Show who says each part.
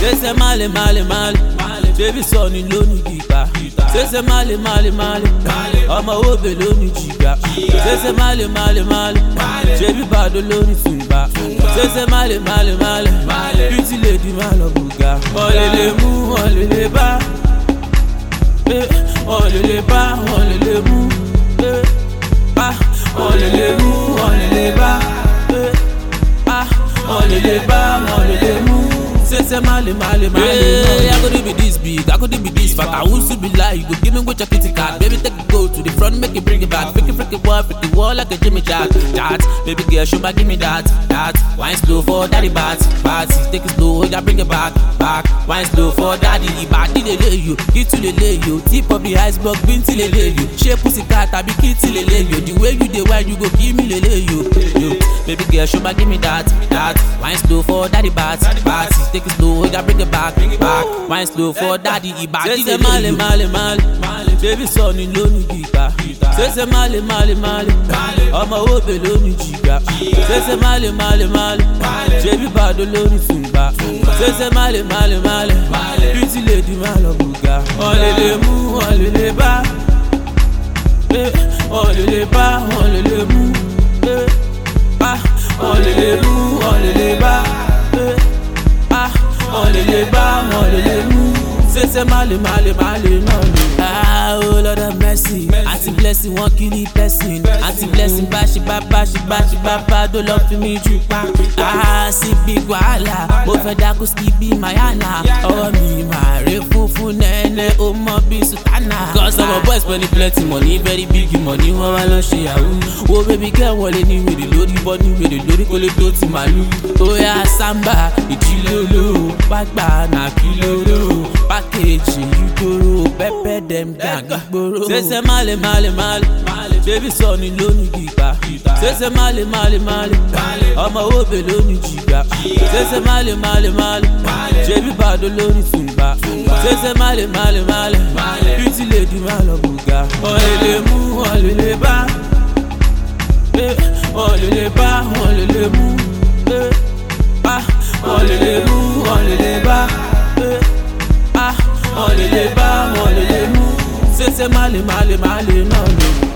Speaker 1: Say male, baby son in lónìí guitar. Say male, ọmọ òbè lónìí jìgá. Say male, baby bàdó lónìí tùǹbà. Say male, beauty lady má lọ bùgá. Ọ̀lẹ̀lẹ̀ mú, ọ̀lẹ̀lẹ̀ bá. Ọ̀lẹ̀lẹ̀ bá, ọ̀lẹ̀lẹ̀ mú. Ọ̀lẹ̀lẹ̀ mú, ọ̀lẹ̀lẹ̀ bá. Ọ̀lẹ̀lẹ̀ bá, ọ̀lẹ̀lẹ̀ mú. Say male. I could be this big, I could be this fat. I won't be lie. You go give me what your kitty card. Baby, take it go to the front, make it bring it back. Freaky boy, freaky wall like a Jimmy Jack. That, baby girl, show back, give me that. Wine slow for daddy bats. Take it slow, yeah, bring it back. Wine slow for daddy, body they lay you. Get to the lay you. Tip of the iceberg, bin till they lay you. Shape pussy cat, I be kid till they lay you. The way you the wine, you go give me the lay you. Baby girl, show back, give me that. Wine slow for daddy bats. Take it slow, yeah, bring it back. Wine slow for daddy, body they lay you. Male, baby son in lónìí guitar. Say male, ọmọ òbè lónìí jìgá. Say male, baby bàdó lónìí tùǹbà. Say male, beauty lady má lọ bùgá. Ọ̀lẹ̀lẹ̀ mú, ọ̀lẹ̀lẹ̀ bá. Ọ̀lẹ̀lẹ̀ bá, ọ̀lẹ̀lẹ̀ mú. Ọ̀lẹ̀lẹ̀ mú, ọ̀lẹ̀lẹ̀ bá. Ọ̀lẹ̀lẹ̀ bá, ọ̀lẹ̀lẹ̀ mú. Say male, no. Oh Lord have mercy. Auntie blessing, one kill the person. Auntie blessing, bashi baba, don't love for me jupa. See big wahala, both of that could still be my Anna. Oh me, my fufu nene, oh my be sutana. Cause I'm a boy spending plenty money, very big money. One man she oh baby girl, what any with the load, body with the load, call it dirty malu. Oh yeah, samba, ichilolo, bagba na kilolo. Package, you go, pepper them gang, bro. Say male, baby son in lónìí guitar. Say male, ọmọ òbè lónìí jìgá. Say male, baby bàdó lónìí tùǹbà. Say male, beauty lady má lọ bùgá. Ọ̀lẹ̀lẹ̀ mú, ọ̀lẹ̀lẹ̀ bá. Ọ̀lẹ̀lẹ̀ bá, ọ̀lẹ̀lẹ̀ mú. Ọ̀lẹ̀lẹ̀ mú, ọ̀lẹ̀lẹ̀ bá. Ọ̀lẹ̀lẹ̀ bá, ọ̀lẹ̀lẹ̀ mú. Say male, no.